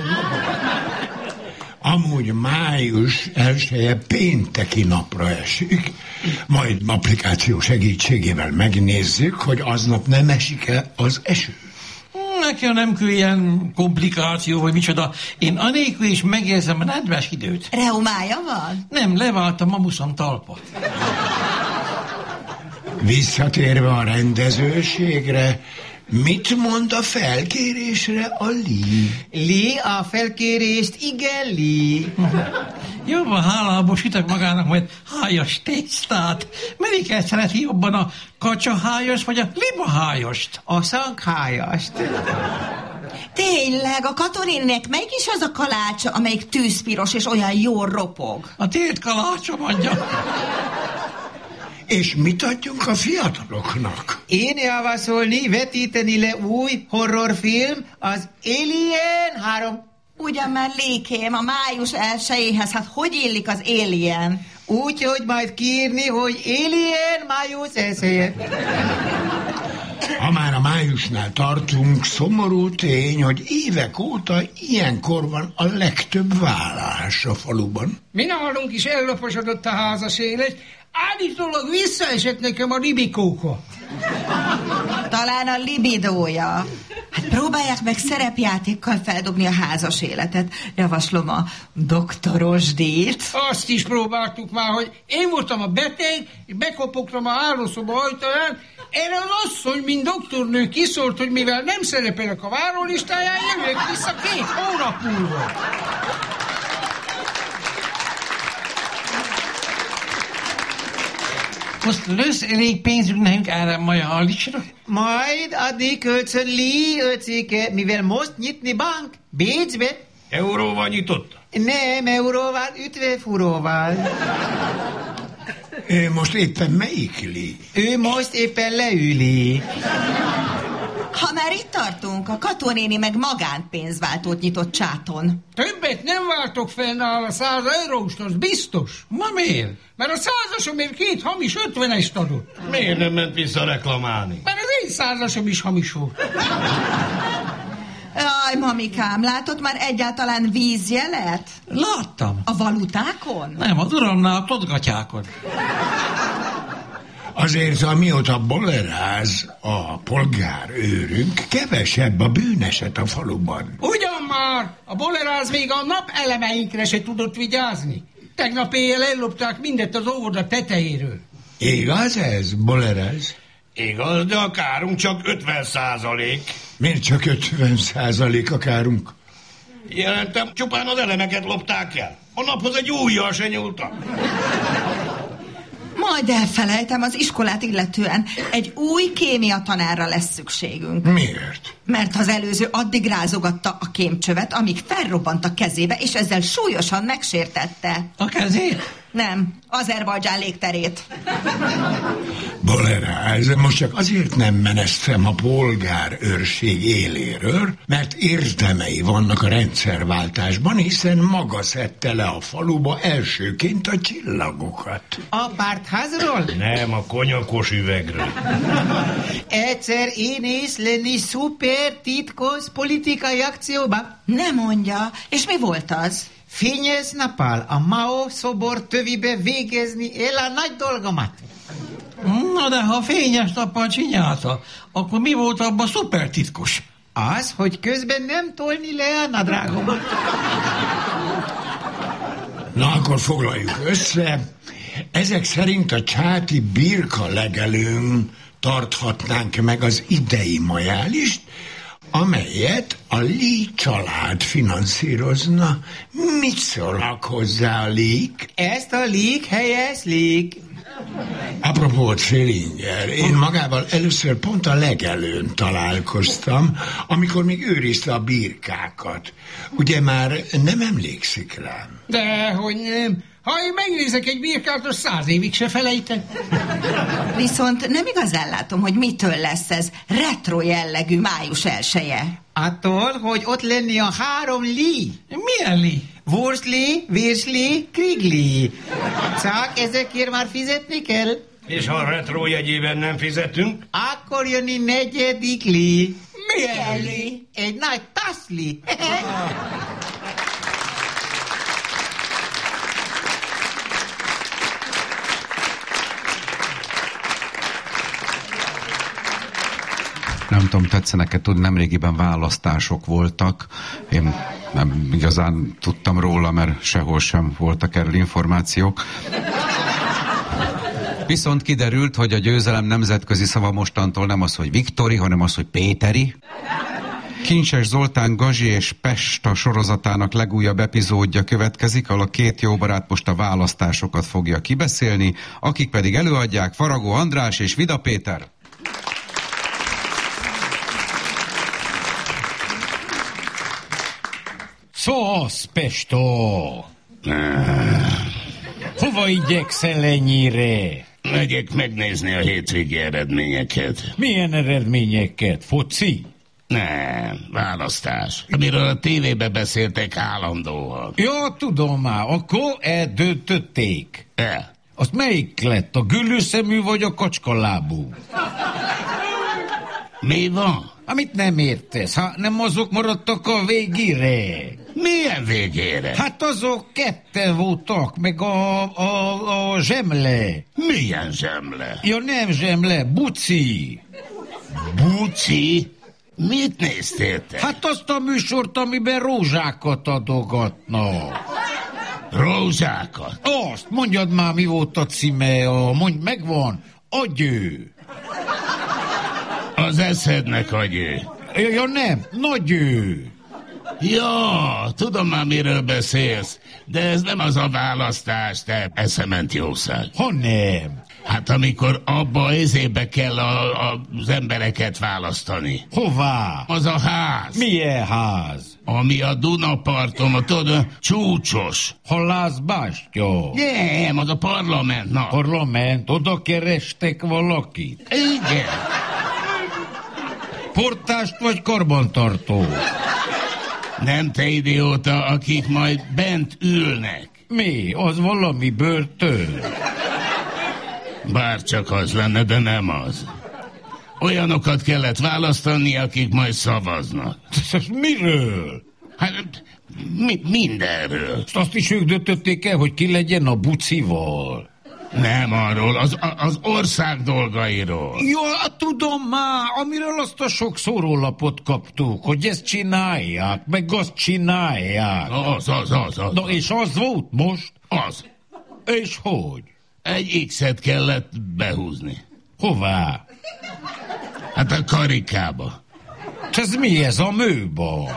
Amúgy május 1-e pénteki napra esik, majd applikáció segítségével megnézzük, hogy aznap nem esik-e az eső. Nekem nem kell ilyen komplikáció, vagy micsoda. Én anélkül is megérzem a nedves időt. Reumája van? Nem, levált a mamuszom talpa. Visszatérve a rendezőségre, mit mond a felkérésre a Lee? Lee, a felkérést igenli. Jobban hálából sütök magának majd hájas tésztát. Melyiket szereti jobban, a kacsahájas vagy a libahájast? A szanghájast. Tényleg, a Katoninek melyik is az a kalácsa, amelyik tűzpiros és olyan jól ropog? A tért kalácsa mondja. És mit adjunk a fiataloknak? Én javasolni, vetíteni le új horrorfilm, az Alien 3. Ugyan már Lékém, a május 1-éhez, hát hogy illik az Alien? Úgy, hogy majd kiírni, hogy Alien május 1-je. Ha már a májusnál tartunk, szomorú tény, hogy évek óta ilyenkor van a legtöbb vállás a faluban. Mi nálunk is ellaposodott a házas élet, állítólag visszaesett nekem a libikóka. Talán a libidója. Hát próbálják meg szerepjátékkal feldobni a házas életet. Javaslom a doktorosdét. Azt is próbáltuk már, hogy én voltam a beteg, és bekopogtam a hálószoba ajtaján, erre az asszony, mint doktornő kiszólt, hogy mivel nem szerepelek a várólistáján, jövök vissza 2 hónap múlva. Most lesz elég pénzünk nekünk erre a majalisra? Majd addig kölcsön Lee öcike, mivel most nyitni bank Bécsbe. Euróval nyitotta? Nem, euróval, ütve furóval. Most éppen melyik Lee? Ő most éppen leüli. Ha már itt tartunk, a Kató néni meg magánpénzváltót nyitott Csáton. Többet nem váltok fel nála 100 euróst, az biztos. Ma miért? Mert a 100-asomért 2 hamis 50-est adott. Miért nem ment vissza reklamálni? Mert az én 100-asom is hamis volt. Jaj, mamikám, látott már egyáltalán vízjelet? Láttam. A valutákon? Nem, az uramnál a todgatyákon. Azért, amióta boleráz a polgárőrünk, kevesebb a bűneset a faluban. Ugyan már, a boleráz még a nap elemeinkre se tudott vigyázni. Tegnap éjjel ellopták mindet az óvoda tetejéről. Igaz ez, boleráz? Igaz, de a kárunk csak 50%. Miért csak 50% a kárunk? Jelentem, csupán az elemeket lopták el. A naphoz egy ujjal se nyúltak. Majd elfelejtem, az iskolát illetően egy új kémia tanárra lesz szükségünk. Miért? Mert az előző addig rázogatta a kémcsövet, amíg felrobbant a kezébe, és ezzel súlyosan megsértette. A kezét? Nem, Azerbajdzsán légterét. Boleráz, most csak azért nem menesztem a polgárőrség éléről, mert érdemei vannak a rendszerváltásban, hiszen maga szedte le a faluba elsőként a csillagokat. A pártházról? Nem, a konyakos üvegről. Egyszer én is lenni szuper titkos politikai akcióban. Ne mondja, és mi volt az? Fényes nappal a Mao szobor tövibe végezni el a nagy dolgomat. Na de ha fényes nappal csinálta, akkor mi volt abban szuper titkos? Az, hogy közben nem tolni le a nadrágomat. Na, akkor foglaljuk össze. Ezek szerint a csáti birka legelőn tarthatnánk meg az idei majálist, amelyet a Lee család finanszírozna. Mit szólnak hozzá a Lee? Ezt a Lee helyezlik. Apropó Célinger, én magával először pont a legelőn találkoztam, amikor még őrizte a birkákat. Ugye már nem emlékszik rám? Dehogy nem. Ha én megnézek egy birkát, az 100 évig se felejtek. Viszont nem igazán látom, hogy mitől lesz ez retro jellegű május 1-je. Attól, hogy ott lenni a 3 Lee. Milyen Lee? Wursley, Wiersli, Kriegli. Csak ezekért már fizetni kell. És ha a retro jegyében nem fizetünk? Akkor jönni 4. Lee. Milyen Lee? Egy nagy taszli. Nem tudom, tetszenek-e tudni, nemrégiben választások voltak. Én nem igazán tudtam róla, mert sehol sem voltak erről információk. Viszont kiderült, hogy a győzelem nemzetközi szava mostantól nem az, hogy Viktori, hanem az, hogy Péteri. Kincses Zoltán Gazi és Pesta sorozatának legújabb epizódja következik, ahol a 2 jó barát most a választásokat fogja kibeszélni, akik pedig előadják Faragó András és Vida Péter. Szosz, Pesta! Hova igyekszel ennyire? Megyek megnézni a hétvégi eredményeket. Milyen eredményeket? Foci? Nem, választás. Amiről a tévébe beszéltek állandóan. Ja, tudom már, akkor eldöntötték. Azt melyik lett, a güllőszemű vagy a kacskalábú? Mi van? Amit nem értesz, nem azok maradtak a végére. Milyen végére? Hát azok 2 voltak, meg a zsemle. Milyen zsemle? Ja, nem zsemle, buci. Buci? Mit néztél te? Hát azt a műsort, amiben rózsákat adogatnak. Rózsákat? Azt, mondjad már, mi volt a címe, mondj, megvan, agyő. Az eszednek agyő. Ja, nem, nagyő. Ja, tudom már, miről beszélsz, de ez nem az a választás, te eszement jószág. Ha nem. Hát amikor abba ezébe kell az embereket választani. Hová? Az a ház. Milyen ház? Ami a Dunaparton, tudod, csúcsos. Halászbástya? Nem, az a parlament, na. Parlament? Oda kerestek valakit? Igen. Portást vagy karbantartó? Nem te idióta, akik majd bent ülnek. Mi? Az valami börtön? Bárcsak az lenne, de nem az. Olyanokat kellett választani, akik majd szavaznak. Miről? Hát mindenről. Azt is ők döntötték el, hogy ki legyen a bucival. Nem arról, az ország dolgairól. Ja, tudom már, amiről azt a sok szórólapot kaptuk, hogy ezt csinálják, meg azt csinálják. Az. Na és az volt most? Az. És hogy? Egy X-et kellett behúzni. Hová? Hát a karikába. Ez mi ez, a műbal?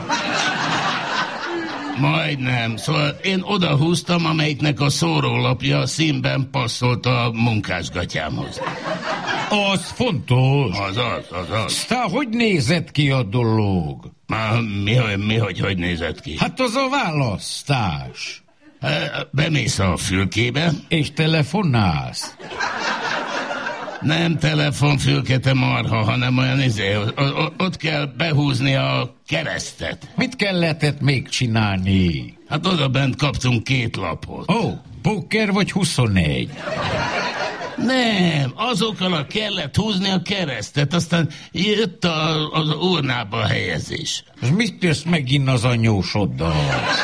Majdnem. Szóval én odahúztam, amelyiknek a szórólapja színben passzolt a munkásgatyámhoz. Az fontos. Az. Aztán hogy nézett ki a dolog? Hogy nézett ki? Hát az a választás. Bemész a fülkébe. És telefonálsz. Nem telefonfülke, te marha, hanem olyan ott kell behúzni a keresztet. Mit kellett még csinálni? Hát oda bent kaptunk 2 lapot. Ó, póker vagy 21? Nem, azokkal kellett húzni a keresztet, aztán jött az urnába a helyezés. És mit jössz megint az anyósoddal?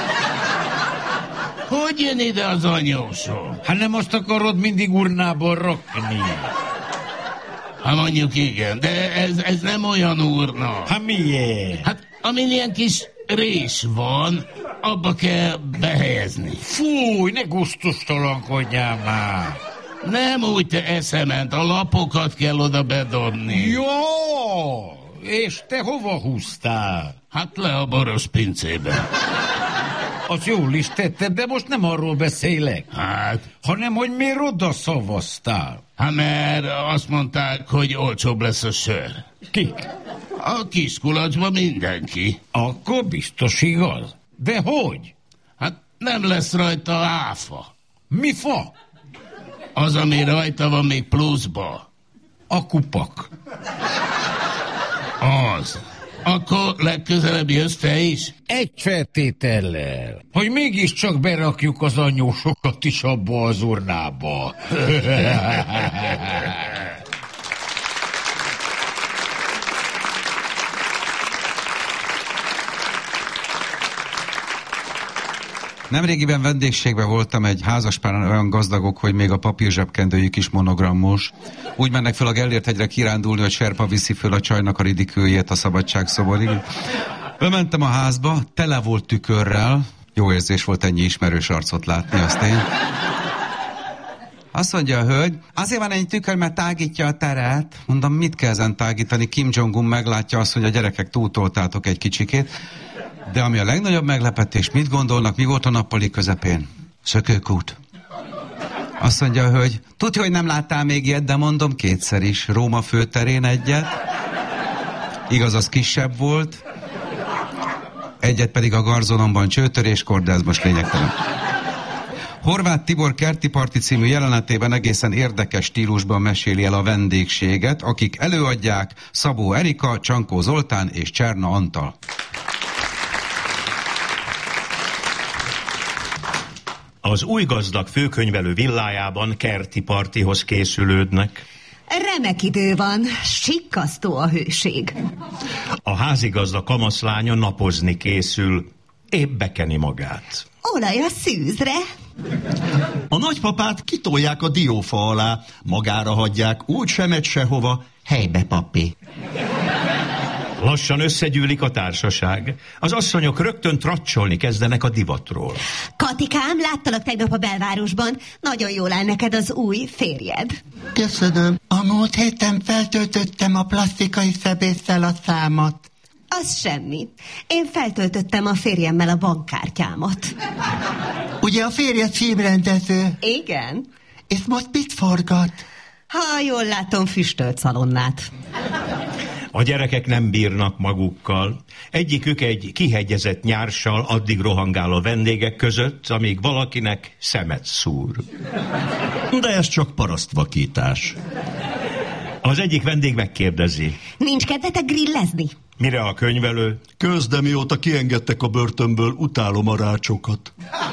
Hogy jön ide az anyósom? Hát nem azt akarod mindig urnából rakni? Hát mondjuk igen, de ez nem olyan urna. Hát miért? Hát amin ilyen kis rés van, abba kell behelyezni. Fúj, ne gusztustalankodjál már. Nem úgy, te eszement, a lapokat kell oda bedobni. Jó, és te hova húztál? Hát le a boros pincébe. Az jól is tetted, de most nem arról beszélek. Hát? Hanem, hogy miért oda szavaztál. Hát mert azt mondták, hogy olcsóbb lesz a sör. Kik? A Kiskulacsban mindenki. Akkor biztos igaz. De hogy? Hát nem lesz rajta áfa. Mi fa? Az, ami rajta van még pluszba. A kupak. Az. Akkor legközelebb jössz te is? Egy feltétellel, hogy mégiscsak berakjuk az anyósokat is abba az urnába. Nemrégiben vendégségben voltam, egy házaspáran olyan gazdagok, hogy még a papírzsebkendőjük is monogramos. Úgy mennek fel a Gellért hegyre kirándulni, hogy serpa viszi föl a csajnak a ridiküljét a szabadságszoborig. Bementem a házba, tele volt tükörrel. Jó érzés volt ennyi ismerős arcot látni, azt én. Azt mondja a hölgy, azért van ennyi tükör, mert tágítja a teret. Mondom, mit kell ezen tágítani? Kim Jong-un meglátja azt, hogy a gyerekek túltoltátok egy kicsikét. De ami a legnagyobb meglepetés, mit gondolnak, mi volt a nappali közepén? Szökőkút. Azt mondja a hölgy, tudja, hogy nem láttál még ilyet, de mondom 2-szer is. Róma főterén egyet. Igaz, az kisebb volt. Egyet pedig a Garzonomban csőtöréskor, de ez most lényegtelen. Horváth Tibor Kerti Parti című jelenetében egészen érdekes stílusban meséli el a vendégséget, akik előadják Szabó Erika, Csankó Zoltán és Cserna Antal. Az új gazdag főkönyvelő villájában kerti partihoz készülődnek. Remek idő van, sikkasztó a hőség. A házigazda kamaszlánya napozni készül, épp bekeni magát. Olaj a szűzre. A nagypapát kitolják a diófa alá, magára hagyják, úgy se megy sehova, helybe papi. Lassan összegyűlik a társaság. Az asszonyok rögtön tracsolni kezdenek a divatról. Katikám, láttalak tegnap a belvárosban. Nagyon jól áll neked az új férjed. Köszönöm. A múlt héten feltöltöttem a plastikai szebésszel a számat. Az semmi. Én feltöltöttem a férjemmel a bankkártyámat. Ugye a férjed filmrendező? Igen. És most mit forgat? Ha jól látom, füstölt szalonnát. A gyerekek nem bírnak magukkal. Egyikük egy kihegyezett nyárssal addig rohangál a vendégek között, amíg valakinek szemet szúr. De ez csak parasztvakítás. Az egyik vendég megkérdezi. Nincs kedvetek grillezni? Mire a könyvelő? Közde mióta kiengedtek a börtönből, utálom a rácsokat.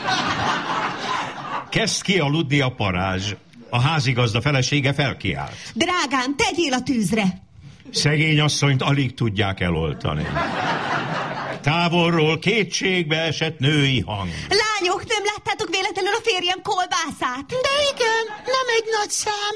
Kezd kialudni a parázs. A házigazda felesége felkiált. Drágám, tegyél a tűzre! Szegény asszonyt alig tudják eloltani. Távolról kétségbe esett női hang. Lányok, nem láttátok véletlenül a férjem kolbászát? De igen, nem egy nagy szám.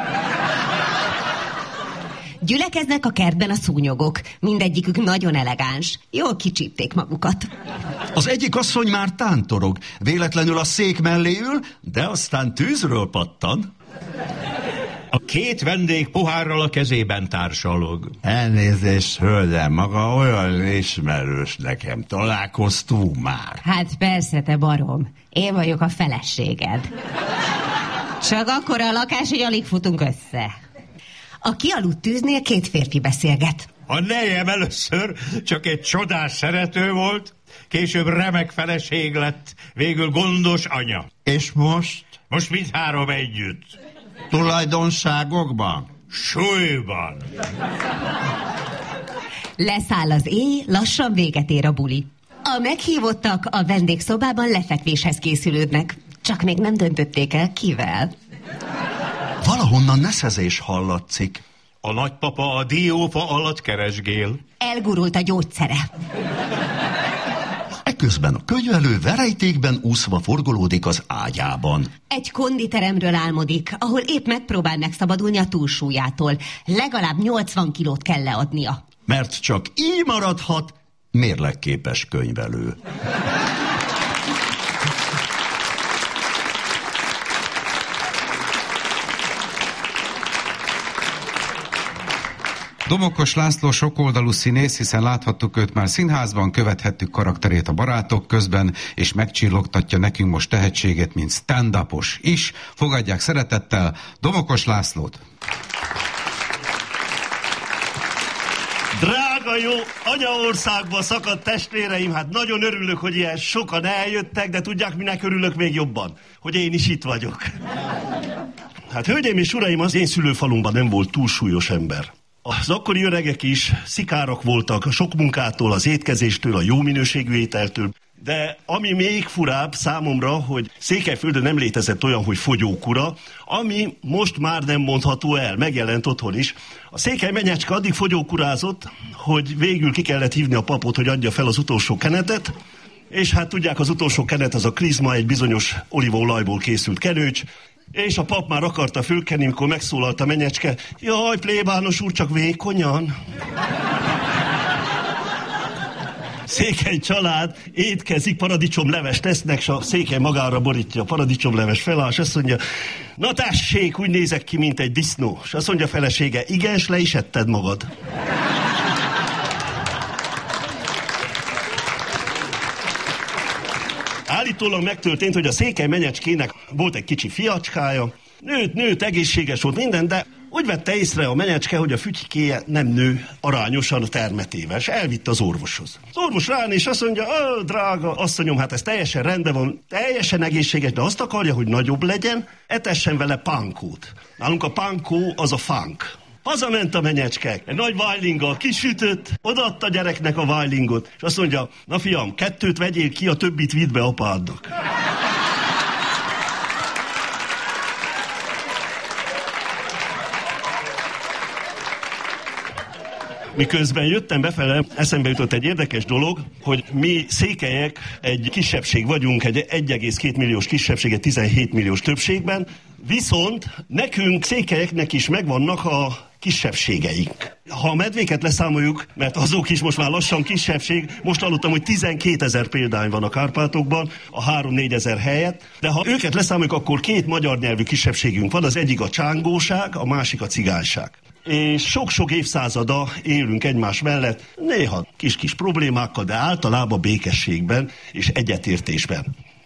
Gyülekeznek a kertben a szúnyogok. Mindegyikük nagyon elegáns. Jól kicsípték magukat. Az egyik asszony már tántorog. Véletlenül a szék mellé ül, de aztán tűzről pattan. A két vendég pohárral a kezében társalog. Elnézést, hölgyem, maga olyan ismerős nekem. Találkoztunk már. Hát persze, te barom. Én vagyok a feleséged. Csak akkora a lakás, hogy alig futunk össze. A kialudt tűznél két férfi beszélget. A nejem először csak egy csodás szerető volt, később remek feleség lett, végül gondos anya. És most? Most mindhárom együtt. Tulajdonságokban? Súlyban. Leszáll az éj, lassan véget ér a buli. A meghívottak a vendégszobában lefekvéshez készülődnek. Csak még nem döntötték el, kivel. Valahonnan neszezés hallatszik. A nagypapa a diófa alatt keresgél. Elgurult a gyógyszere. Eközben a könyvelő verejtékben úszva forgolódik az ágyában. Egy konditeremről álmodik, ahol épp megpróbál megszabadulni a túlsúlyától. Legalább 80 kilót kell leadnia. Mert csak így maradhat mérlegképes könyvelő. Domokos László sokoldalú színész, hiszen láthattuk őt már színházban, követhettük karakterét a Barátok közben, és megcsillogtatja nekünk most tehetségét, mint stand-upos is. Fogadják szeretettel Domokos Lászlót! Drága jó anyaországba szakadt testvéreim, hát nagyon örülök, hogy ilyen sokan eljöttek, de tudják, minek örülök még jobban? Hogy én is itt vagyok. Hát hölgyeim és uraim, az én szülőfalumban nem volt túlsúlyos ember. Az akkori öregek is szikárak voltak a sok munkától, az étkezéstől, a jó minőségű ételtől, de ami még furább számomra, hogy Székelyföldön nem létezett olyan, hogy fogyókura, ami most már nem mondható el, megjelent otthon is. A Székely menyecske addig fogyókurázott, hogy végül ki kellett hívni a papot, hogy adja fel az utolsó kenetet, és hát tudják, az utolsó kenet az a krizma, egy bizonyos olívaolajból készült kenőcs, és a pap már akarta fölkenni, amikor megszólalt a menyecske. Jaj, plébános úr, csak vékonyan. Székely család étkezik, paradicsomlevest tesznek, és a Székely magára borítja a paradicsomleves feláll, és azt mondja, na tessék, úgy nézek ki, mint egy disznó. És azt mondja a felesége, igen, s le is etted magad. Állítólag megtörtént, hogy a Székely menyecskének volt egy kicsi fiacskája, nőtt, egészséges volt minden, de úgy vette észre a menyecske, hogy a fütykéje nem nő arányosan a termetével, és elvitte az orvoshoz. Az orvos rááll, és azt mondja, drága asszonyom, hát ez teljesen rendben van, teljesen egészséges, de azt akarja, hogy nagyobb legyen, etessen vele pánkót. Nálunk a pánkó az a fánk. Hazament a menyecske, egy nagy vájlinggal kisütött, odaadta a gyereknek a vájlingot, és azt mondja, na fiam, 2 vegyél ki, a többit vidd be apádnak. Miközben jöttem befele, eszembe jutott egy érdekes dolog, hogy mi székelyek egy kisebbség vagyunk, egy 1,2 milliós kisebbség, egy 17 milliós többségben, viszont nekünk székelyeknek is megvannak a kisebbségeink. Ha a medvéket leszámoljuk, mert azok is most már lassan kisebbség, most hallottam, hogy 12 000 példány van a Kárpátokban, a 3-4 ezer helyett, de ha őket leszámoljuk, akkor 2 magyar nyelvű kisebbségünk van, az egyik a csángóság, a másik a cigányság. És sok-sok évszázada élünk egymás mellett, néha kis-kis problémákkal, de általában békességben és egyetértésben.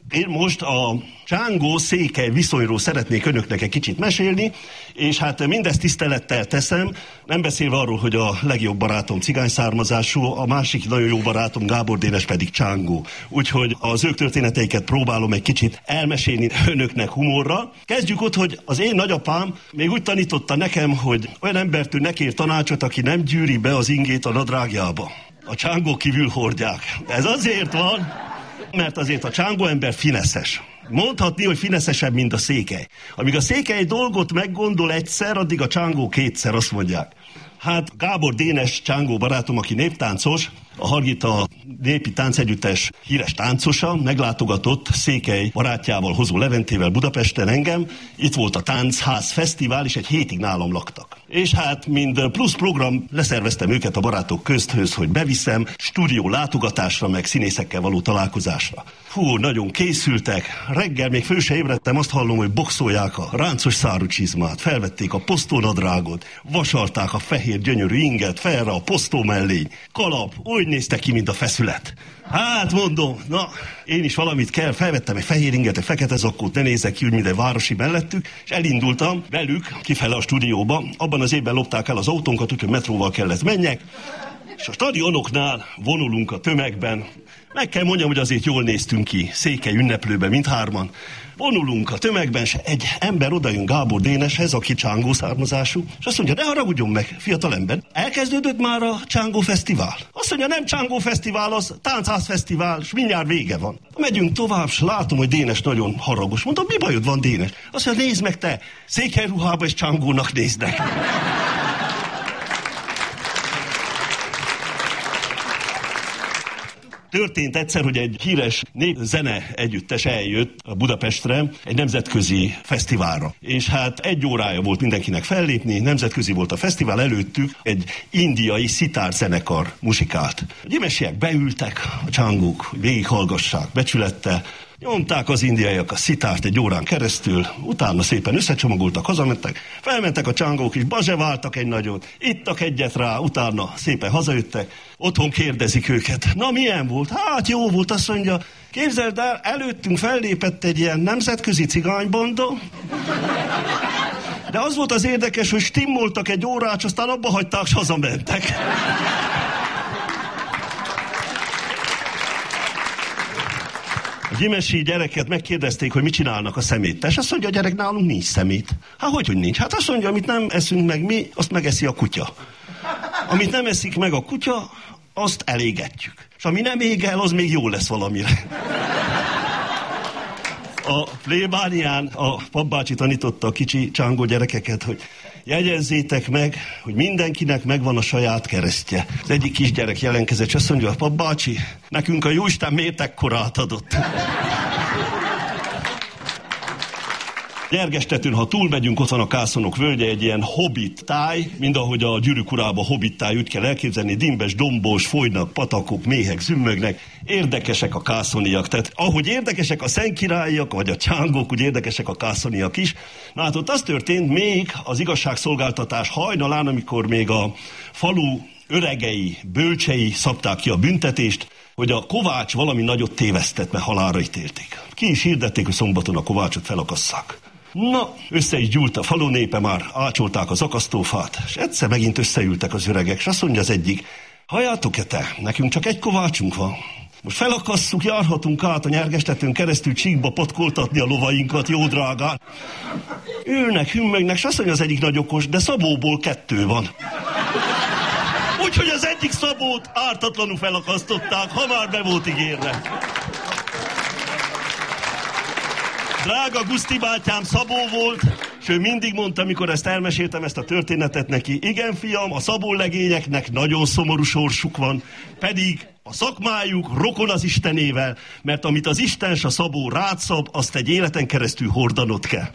Én most a Csángó-Székely viszonyról szeretnék önöknek egy kicsit mesélni, és hát mindezt tisztelettel teszem, nem beszélve arról, hogy a legjobb barátom cigány származású, a másik nagyon jó barátom Gábor Dénes pedig Csángó. Úgyhogy az ők történeteiket próbálom egy kicsit elmesélni önöknek humorral. Kezdjük ott, hogy az én nagyapám még úgy tanította nekem, hogy olyan embertől ne kér tanácsot, aki nem gyűri be az ingét a nadrágjába. A Csángó kívül hordják. Ez azért van, mert azért a Csángó ember fineszes. Mondhatni, hogy fineszesebb, mint a Székely. Amíg a Székely dolgot meggondol egyszer, addig a Csángó kétszer, azt mondják. Hát Gábor Dénes Csángó barátom, aki néptáncos, a Hargita népi táncegyüttes híres táncosa, meglátogatott Székely barátjával, Hozó Leventével Budapesten engem. Itt volt a Táncház Fesztivál, és egy hétig nálam laktak. És hát, mind plusz program, leszerveztem őket a barátok közthöz, hogy beviszem stúdió látogatásra, meg színészekkel való találkozásra. Hú, nagyon készültek. Reggel még föl se ébredtem, azt hallom, hogy boxolják a ráncos szárú csizmát, felvették a posztónadrágot, vasalták a fehér gyönyörű inget, felre a posztó mellény, kalap, úgy néztek ki, mint a feszület. Hát mondom, na, én is valamit kell, felvettem egy fehér inget, egy fekete zakkót, ne nézek ki úgy, mint egy városi mellettük, és elindultam velük kifele a stúdióba. Abban az évben lopták el az autónkat, úgyhogy metróval kellett menjek, és a stadionoknál vonulunk a tömegben. Meg kell mondjam, hogy azért jól néztünk ki, Székely ünneplőben mindhárman. Vonulunk a tömegben, és egy ember odajön Gábor Déneshez, aki Csángó származású, és azt mondja, ne haragudjon meg, fiatalember, elkezdődött már a Csángó Fesztivál. Azt mondja, nem Csángó Fesztivál, az Táncház Fesztivál, és mindjárt vége van. Megyünk tovább, és látom, hogy Dénes nagyon haragos. Mondom, mi bajod van, Dénes? Azt mondja, nézd meg te, Székely ruhába és Csángónak néznek. Történt egyszer, hogy egy híres népzene együttes eljött a Budapestre egy nemzetközi fesztiválra. És hát 1 órája volt mindenkinek fellépni, nemzetközi volt a fesztivál, előttük egy indiai szitárzenekar muzsikált. A gyimesiek beültek, a csángók végighallgassák becsülettel, nyomták az indiaiak a szitárt 1 órán keresztül, utána szépen összecsomagoltak, hazamentek, felmentek a csángók is, bazseváltak egy nagyot, ittak egyet rá, utána szépen hazajöttek, otthon kérdezik őket. Na, milyen volt? Hát jó volt, azt mondja, képzeld el, előttünk fellépett egy ilyen nemzetközi cigánybanda, de az volt az érdekes, hogy stimmoltak 1 órát, aztán abba hagyták, és hazamentek. A gyimesi gyereket megkérdezték, hogy mit csinálnak a szeméttel, és azt mondja, a gyerek, nálunk nincs szemét. Hát hogy nincs? Hát azt mondja, amit nem eszünk meg mi, azt megeszi a kutya. Amit nem eszik meg a kutya, azt elégetjük. És ami nem ég el, az még jó lesz valamire. A plébánián a papbácsi tanította a kicsi Csángó gyerekeket, hogy jegyezzétek meg, hogy mindenkinek megvan a saját keresztje. Az egyik kisgyerek jelenkezett, és azt mondja, a papbácsi, nekünk a Jóisten miért ekkorát adott? Nyergestetőn, ha túlmegyünk, ott van a Kászonok völgye, egy ilyen hobbit táj, mind ahogy a Gyűrűk urába hobbit táj, úgy kell elképzelni, dimbes, dombos, folynak, patakok, méhek, zümmögnek. Érdekesek a kászoniak, tehát ahogy érdekesek a szentkirályiak, vagy a csángók, úgy érdekesek a kászoniak is. Na hát ott az történt még az igazságszolgáltatás hajnalán, amikor még a falu öregei, bölcsei szabták ki a büntetést, hogy a Kovács valami nagyot tévesztett, mert halálra ítélték. Ki is hirdették, hogy szombaton a Kovácsot felakasszák. Na, össze is gyűlt a falu népe, már ácsolták az akasztófát, és egyszer megint összeültek az öregek, és azt mondja az egyik, halljátok-e te, nekünk csak 1 kovácsunk van. Most felakasszuk, járhatunk át a Nyergestetőn keresztül csíkba patkoltatni a lovainkat, jó drágán. Ülnek, hümmögnek, és azt mondja az egyik nagy okos, de Szabóból 2 van. Úgyhogy az egyik Szabót ártatlanul felakasztották, ha már be volt ígérve. Drága Guszti bátyám Szabó volt, és ő mindig mondta, amikor ezt elmeséltem, ezt a történetet neki, igen fiam, a Szabó legényeknek nagyon szomorú sorsuk van, pedig a szakmájuk rokon az Istenével, mert amit az Isten s a Szabó rád szab, azt egy életen keresztül hordanod kell.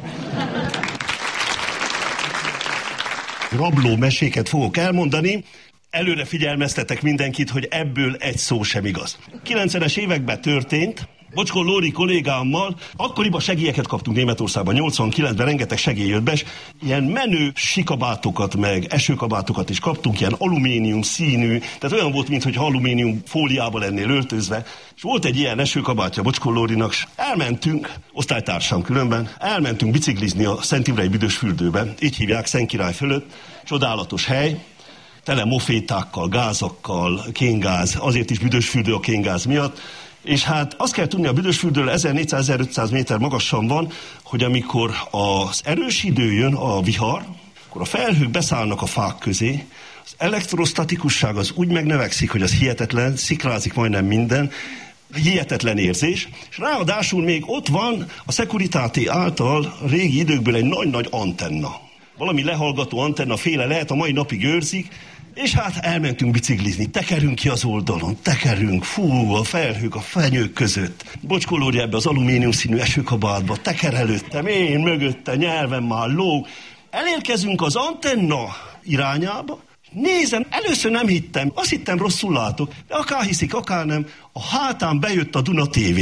Rabló meséket fogok elmondani, előre figyelmeztetek mindenkit, hogy ebből egy szó sem igaz. 90-es években történt, Bocskor Lóri kollégámmal akkoriban segélyeket kaptunk Németországban, 89-ben rengeteg segély jött be, és ilyen menő sikabátokat, meg esőkabátokat is kaptunk, ilyen alumínium színű, tehát olyan volt, mintha alumínium fóliába lennél öltözve. És volt egy ilyen esőkabátja Bocskor Lórinak, és elmentünk, osztálytársam különben, elmentünk biciklizni a Szent Imrei Büdösfürdőbe, így hívják Szentkirály fölött, csodálatos hely, tele mofétákkal, gázakkal, kéngáz, azért is Büdösfürdő a kéngáz miatt. És hát azt kell tudni, a Büdösfürdőről 1400-1500 méter magasan van, hogy amikor az erős idő jön, a vihar, akkor a felhők beszállnak a fák közé, az elektrostatikusság az úgy megnövekszik, hogy az hihetetlen, sziklázik majdnem minden, hihetetlen érzés, és ráadásul még ott van a Securitate által régi időkből egy nagy-nagy antenna. Valami lehallgató antenna féle lehet, a mai napig őrzik, és hát elmentünk biciklizni, tekerünk ki az oldalon, tekerünk, fú, a felhők a fenyők között. Bocskor Lóri ebbe az alumínium színű esőkabátba, teker előttem, én mögötte, nyelvem már lóg. Elérkezünk az antenna irányába, nézem, először nem hittem, azt hittem rosszul látok, de akár hiszik, akár nem, a hátán bejött a Duna TV.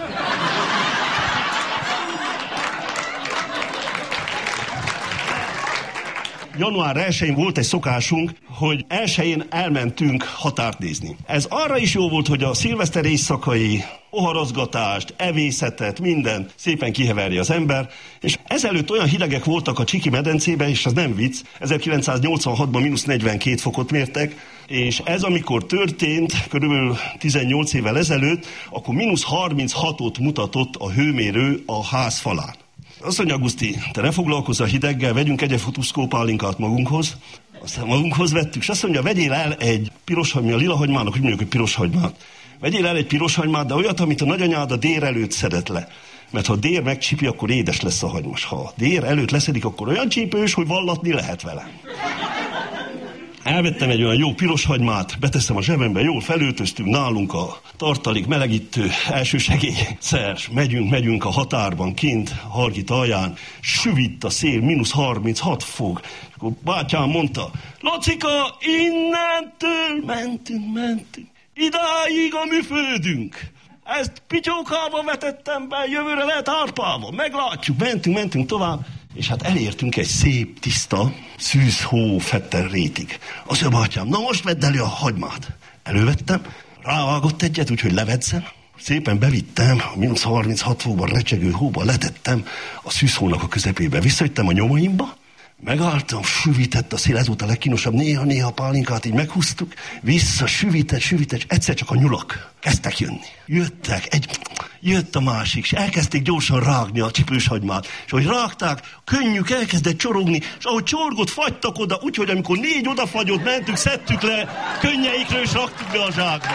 Január 1-én volt egy szokásunk, hogy 1-én elmentünk határt nézni. Ez arra is jó volt, hogy a szilveszter éjszakai oharazgatást, evészetet, minden szépen kiheverje az ember, és ezelőtt olyan hidegek voltak a Csiki medencében, és az nem vicc, 1986-ban -42 fokot mértek, és ez amikor történt, körülbelül 18 évvel ezelőtt, akkor -36-ot mutatott a hőmérő a ház falán. Azt mondja, Guszti, te ne foglalkozz a hideggel, vegyünk egy futuszkópálinkát magunkhoz. Aztán magunkhoz vettük, és azt mondja, vegyél el egy piros hagymát, a lila hagymának, úgy mondjuk, hogy piros hagymát. Vegyél el egy piros hagymát, de olyat, amit a nagyanyád a dér előtt szedett le. Mert ha a dér megcsípi, akkor édes lesz a hagymos. Ha a dér előtt leszedik, akkor olyan csípős, hogy vallatni lehet vele. Elvettem egy olyan jó piros hagymát, beteszem a zsebembe, jól felöltöztünk, nálunk a tartalék melegítő elsősegélyszer, megyünk a határban kint, Hargit alján, süvít a szél, -36 fok. Akkor bátyám mondta, Lacika, innentől mentünk, idáig a mi földünk. Ezt pityókába vetettem be, jövőre lehet árpába, meglátjuk, mentünk tovább. És hát elértünk egy szép, tiszta, szűz hó fetter rétig. Azt mondja, bátyám, na most vedd elő a hagymát. Elővettem, rávágott egyet, úgyhogy levedzen. Szépen bevittem, a -36 fokban recsegő hóba letettem a szűzhónak a közepébe. Visszajöttem a nyomaimba, megálltam, süvített a szél, ez volt a legkínosabb, néha a pálinkát így meghúztuk, vissza, süvített, és egyszer csak a nyulak kezdtek jönni. Jött a másik, és elkezdték gyorsan rágni a csipős hagymát. És ahogy rágták, könnyük elkezdett csorogni, és ahogy csorgott, fagytak oda, úgyhogy amikor 4 odafagyott, mentünk, szedtük le könnyeikről, és raktuk be a zsákba.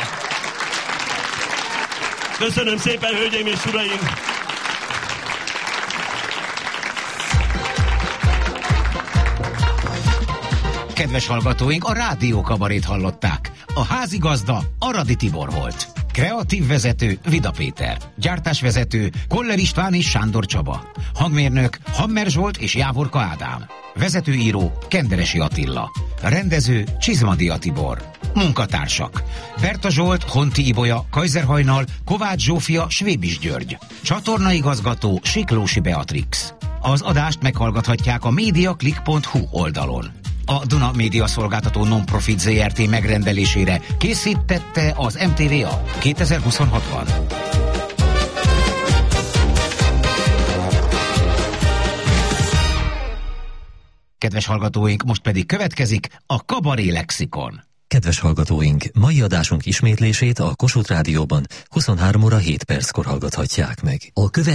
Köszönöm szépen, hölgyeim és uraim! Kedves hallgatóink, a Rádió Kabarét hallották. A házigazda Aradi Tibor volt. Kreatív vezető Vida Péter. Gyártásvezető Koller István és Sándor Csaba. Hangmérnök Hammer Zsolt és Jávorka Ádám. Vezetőíró Kenderesi Attila. Rendező Csizmadia Tibor. Munkatársak: Berta Zsolt, Honti Ibolya, Kajzerhajnal, Kovács Zsófia, Svébis György. Csatornaigazgató Siklósi Beatrix. Az adást meghallgathatják a mediaclick.hu oldalon. A Duna Média Szolgáltató Non-Profit Zrt. Megrendelésére készítette az MTVA 2026-ban. Kedves hallgatóink, most pedig következik a Kabaré Lexikon. Kedves hallgatóink, mai adásunk ismétlését a Kossuth Rádióban 23 óra 7 perckor hallgathatják meg. A